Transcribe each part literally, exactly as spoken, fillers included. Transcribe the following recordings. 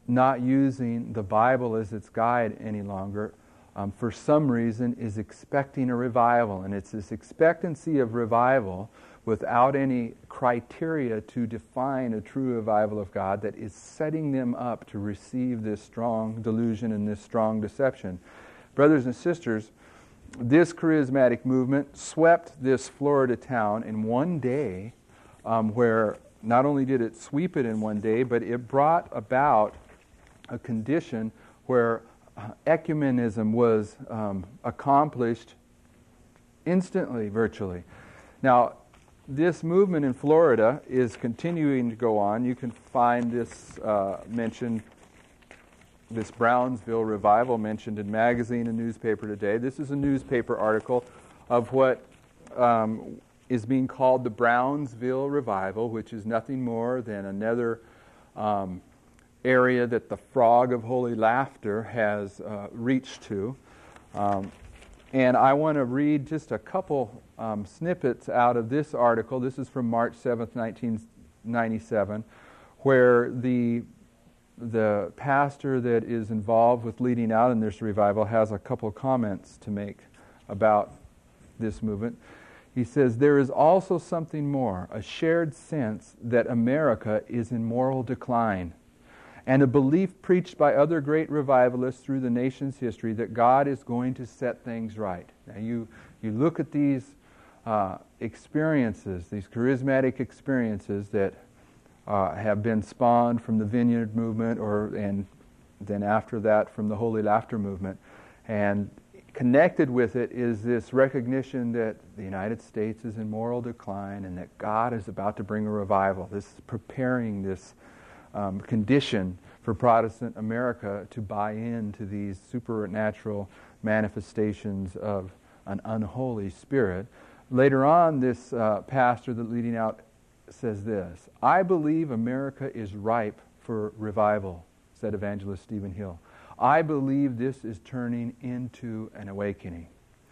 not using the Bible as its guide any longer, um, for some reason, is expecting a revival. And it's this expectancy of revival without any criteria to define a true revival of God that is setting them up to receive this strong delusion and this strong deception. Brothers and sisters, this charismatic movement swept this Florida town in one day, um, where not only did it sweep it in one day, but it brought about a condition where uh, ecumenism was um, accomplished instantly, virtually. Now, this movement in Florida is continuing to go on. You can find this uh, mentioned, this Brownsville revival mentioned in magazine and newspaper today. This is a newspaper article of what um, is being called the Brownsville revival, which is nothing more than another um, area that the frog of holy laughter has uh, reached to. Um, and I want to read just a couple um, snippets out of this article. This is from March seventh, nineteen ninety-seven, where the the pastor that is involved with leading out in this revival has a couple comments to make about this movement. He says, "There is also something more, a shared sense that America is in moral decline, and a belief preached by other great revivalists through the nation's history that God is going to set things right." Now you, you look at these uh, experiences, these charismatic experiences that uh, have been spawned from the Vineyard movement, or and then after that from the Holy Laughter movement, and connected with it is this recognition that the United States is in moral decline and that God is about to bring a revival. This is preparing this um, condition for Protestant America to buy into these supernatural manifestations of an unholy spirit. Later on, this uh, pastor that leading out says this, "I believe America is ripe for revival," said evangelist Stephen Hill. "I believe this is turning into an awakening."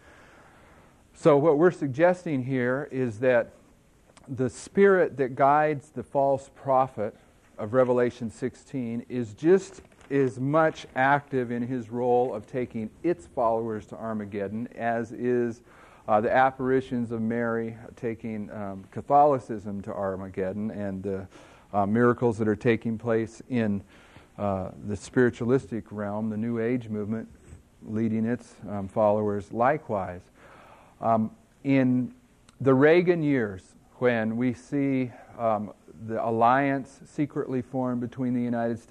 So what we're suggesting here is that the spirit that guides the false prophet of Revelation sixteen is just as much active in his role of taking its followers to Armageddon as is uh, the apparitions of Mary taking um, Catholicism to Armageddon, and the uh, miracles that are taking place in Uh, the spiritualistic realm, the New Age movement, leading its um, followers likewise. Um, in the Reagan years, when we see um, the alliance secretly formed between the United States